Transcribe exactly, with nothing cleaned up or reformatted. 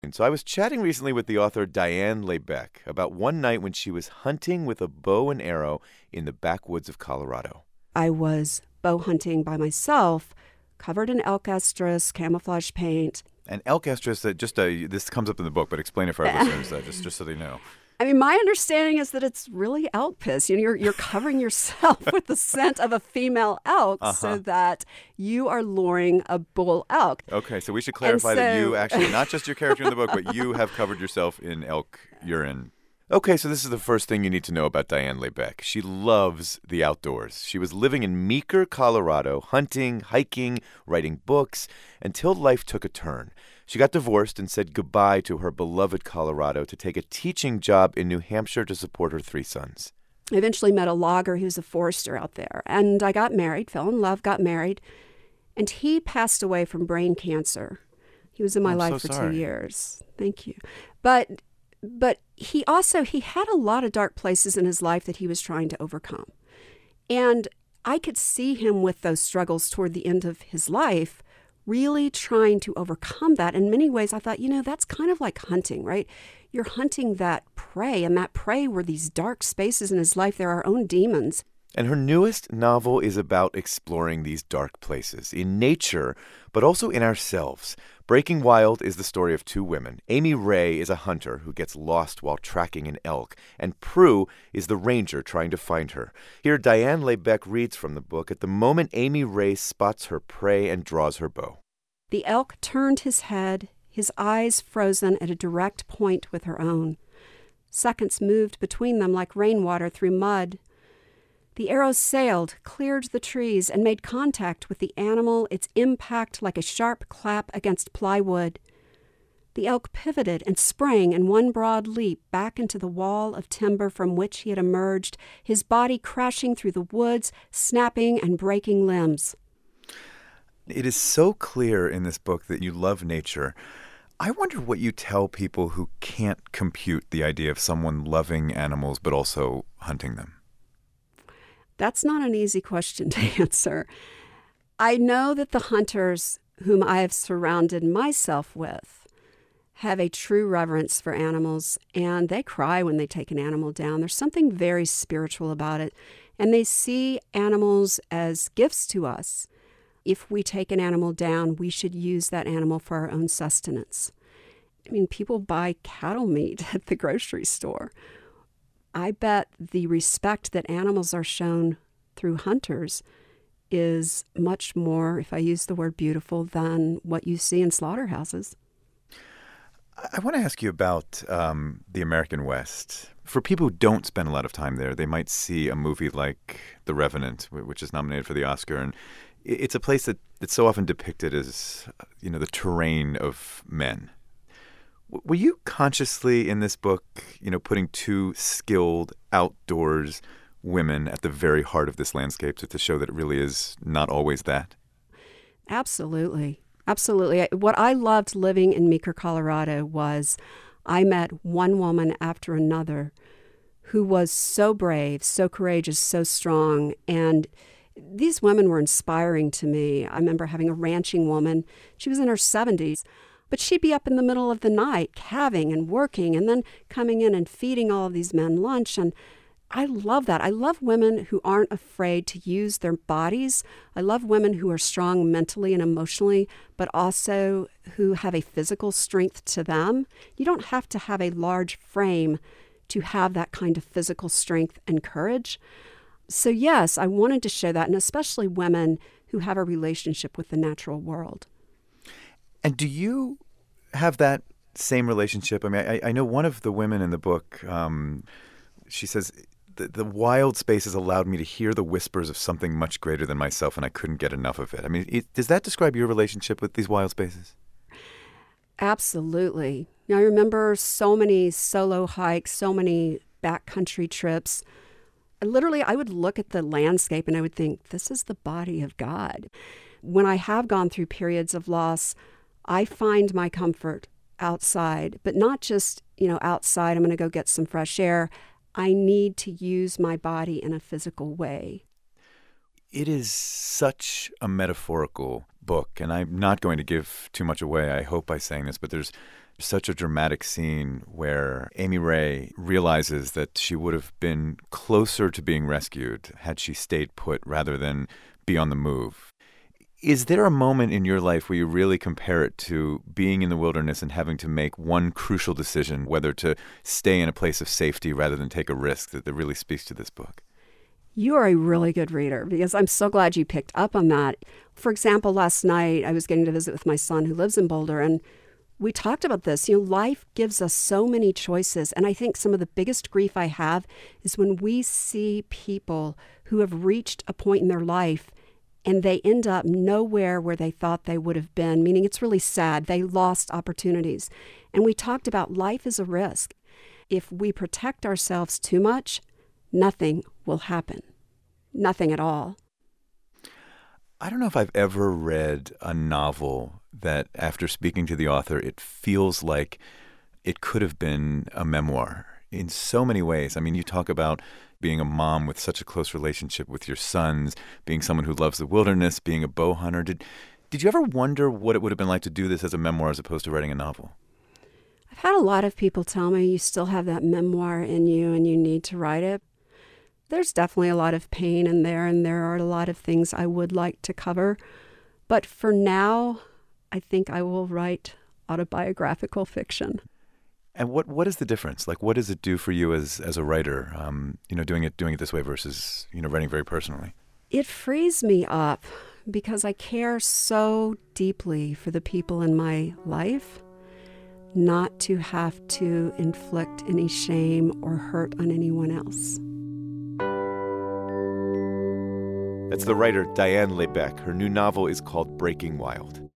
And so I was chatting recently with the author Diane Lebec about one night when she was hunting with a bow and arrow in the backwoods of Colorado. I was bow hunting by myself, covered in elk estrus, camouflage paint. And elk estrus, uh, just uh, this comes up in the book, but explain it for our listeners, uh, just, just so they know. I mean, my understanding is that it's really elk piss. You know, you're you're covering yourself with the scent of a female elk uh-huh. so that you are luring a bull elk. Okay, so we should clarify so, that you actually, not just your character in the book, but you have covered yourself in elk urine. Okay, so this is the first thing you need to know about Diane Lebec. She loves the outdoors. She was living in Meeker, Colorado, hunting, hiking, writing books, until life took a turn. She got divorced and said goodbye to her beloved Colorado to take a teaching job in New Hampshire to support her three sons. I eventually met a logger who's a forester out there, and I got married, fell in love, got married, and he passed away from brain cancer. He was in my I'm life so for sorry. two years. Thank you. But... But he also, he had a lot of dark places in his life that he was trying to overcome. And I could see him with those struggles toward the end of his life, really trying to overcome that. In many ways, I thought, you know, that's kind of like hunting, right? You're hunting that prey, and that prey were these dark spaces in his life. They're our own demons. And her newest novel is about exploring these dark places in nature, but also in ourselves. Breaking Wild is the story of two women. Amy Ray is a hunter who gets lost while tracking an elk, and Prue is the ranger trying to find her. Here, Diane Lebec reads from the book at the moment Amy Ray spots her prey and draws her bow. The elk turned his head, his eyes frozen at a direct point with her own. Seconds moved between them like rainwater through mud. The arrow sailed, cleared the trees, and made contact with the animal, its impact like a sharp clap against plywood. The elk pivoted and sprang in one broad leap back into the wall of timber from which he had emerged, his body crashing through the woods, snapping and breaking limbs. It is so clear in this book that you love nature. I wonder what you tell people who can't compute the idea of someone loving animals but also hunting them. That's not an easy question to answer. I know that the hunters whom I have surrounded myself with have a true reverence for animals, and they cry when they take an animal down. There's something very spiritual about it, and they see animals as gifts to us. If we take an animal down, we should use that animal for our own sustenance. I mean, people buy cattle meat at the grocery store. I bet the respect that animals are shown through hunters is much more, if I use the word beautiful, than what you see in slaughterhouses. I want to ask you about um, the American West. For people who don't spend a lot of time there, they might see a movie like The Revenant, which is nominated for the Oscar, and it's a place that it's so often depicted as, you know, the terrain of men. Were you consciously in this book, you know, putting two skilled outdoors women at the very heart of this landscape to, to show that it really is not always that? Absolutely. Absolutely. What I loved living in Meeker, Colorado was I met one woman after another who was so brave, so courageous, so strong. And these women were inspiring to me. I remember having a ranching woman. She was in her seventies. But she'd be up in the middle of the night calving and working and then coming in and feeding all of these men lunch. And I love that. I love women who aren't afraid to use their bodies. I love women who are strong mentally and emotionally, but also who have a physical strength to them. You don't have to have a large frame to have that kind of physical strength and courage. So yes, I wanted to show that, and especially women who have a relationship with the natural world. And do you have that same relationship? I mean, I, I know one of the women in the book, um, she says, the, the wild spaces allowed me to hear the whispers of something much greater than myself, and I couldn't get enough of it. I mean, it, does that describe your relationship with these wild spaces? Absolutely. Now, I remember so many solo hikes, so many backcountry trips. Literally, I would look at the landscape and I would think, this is the body of God. When I have gone through periods of loss, I find my comfort outside, but not just, you know, outside, I'm going to go get some fresh air. I need to use my body in a physical way. It is such a metaphorical book, and I'm not going to give too much away, I hope, by saying this, but there's such a dramatic scene where Amy Ray realizes that she would have been closer to being rescued had she stayed put rather than be on the move. Is there a moment in your life where you really compare it to being in the wilderness and having to make one crucial decision, whether to stay in a place of safety rather than take a risk, that, that really speaks to this book? You are a really good reader, because I'm so glad you picked up on that. For example, last night I was getting to visit with my son who lives in Boulder, and we talked about this. You know, life gives us so many choices, and I think some of the biggest grief I have is when we see people who have reached a point in their life and they end up nowhere where they thought they would have been, meaning it's really sad. They lost opportunities. And we talked about life is a risk. If we protect ourselves too much, nothing will happen. Nothing at all. I don't know if I've ever read a novel that, after speaking to the author, it feels like it could have been a memoir in so many ways. I mean, you talk about being a mom with such a close relationship with your sons, being someone who loves the wilderness, being a bow hunter. Did, did you ever wonder what it would have been like to do this as a memoir as opposed to writing a novel? I've had a lot of people tell me you still have that memoir in you and you need to write it. There's definitely a lot of pain in there, and there are a lot of things I would like to cover. But for now, I think I will write autobiographical fiction. And what, what is the difference? Like, what does it do for you as as a writer, um, you know, doing it doing it this way versus, you know, writing very personally? It frees me up because I care so deeply for the people in my life, not to have to inflict any shame or hurt on anyone else. That's the writer Diane Lebec. Her new novel is called Breaking Wild.